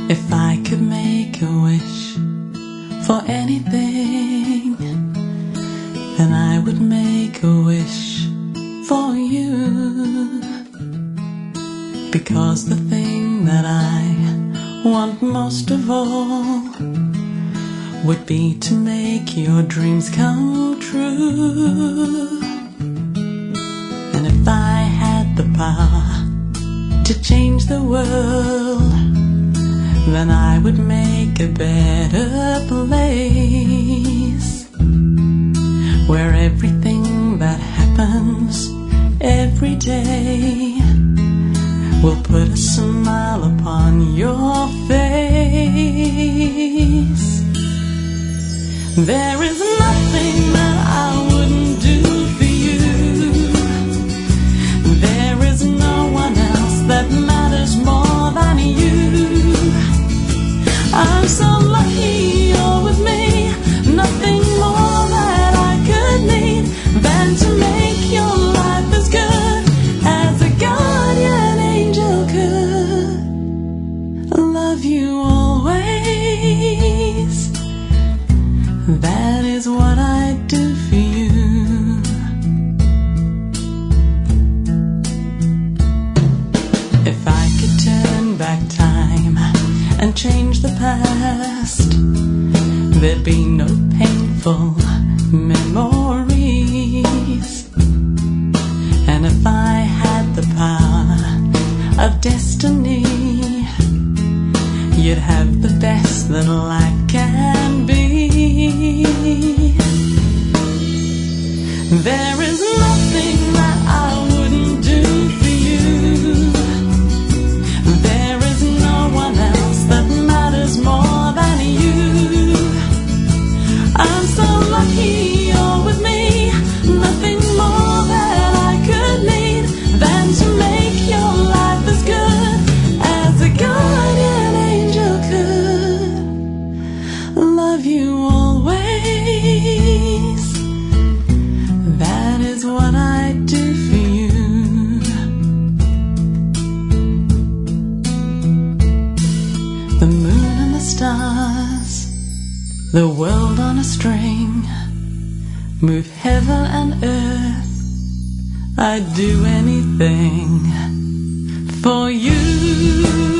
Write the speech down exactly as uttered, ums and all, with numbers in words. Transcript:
If I could make a wish for anything, then I would make a wish for you. Because the thing that I want most of all would be to make your dreams come true. And if I had the power to change the world, then I would make a better place, where everything that happens every day will put a smile upon your face. There is nothing that I wouldn't do for you. There is no one else that matters more than you. I'm so lucky you're with me. Nothing more that I could need than to make your life as good as a guardian angel could. I love you always. That is what I do for you. If I could turn back time and change the past, there'd be no painful memories. And if I had the power of destiny, you'd have the best that life can be. There is nothing that I wouldn't do for you. There is no one else that matters more than you. I'm so lucky you're with me. Nothing more that I could need than to make your life as good as a guardian angel could. Love you always. That is what I do for you. The moon and the stars, the world on a string, move heaven and earth. I'd do anything for you.